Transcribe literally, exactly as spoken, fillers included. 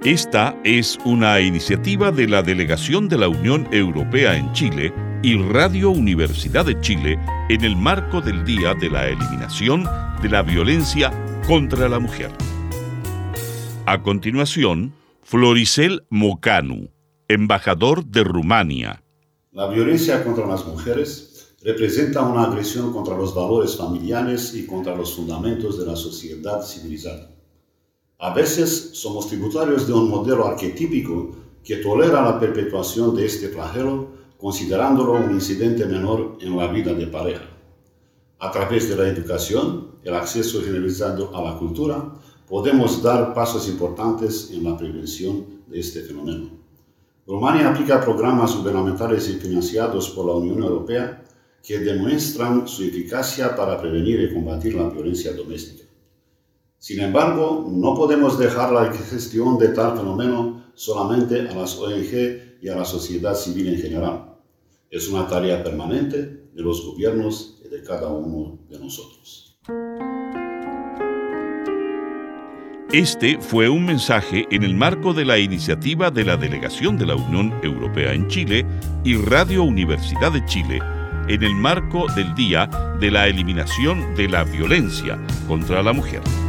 Esta es una iniciativa de la Delegación de la Unión Europea en Chile y Radio Universidad de Chile en el marco del Día de la Eliminación de la Violencia contra la Mujer. A continuación, Floricel Mocanu, embajador de Rumania. La violencia contra las mujeres representa una agresión contra los valores familiares y contra los fundamentos de la sociedad civilizada. A veces somos tributarios de un modelo arquetípico que tolera la perpetuación de este flagelo, considerándolo un incidente menor en la vida de pareja. A través de la educación, el acceso generalizado a la cultura, podemos dar pasos importantes en la prevención de este fenómeno. Rumania aplica programas gubernamentales y financiados por la Unión Europea que demuestran su eficacia para prevenir y combatir la violencia doméstica. Sin embargo, no podemos dejar la gestión de tal fenómeno solamente a las O N G y a la sociedad civil en general. Es una tarea permanente de los gobiernos y de cada uno de nosotros. Este fue un mensaje en el marco de la iniciativa de la Delegación de la Unión Europea en Chile y Radio Universidad de Chile en el marco del Día de la Eliminación de la Violencia contra la Mujer.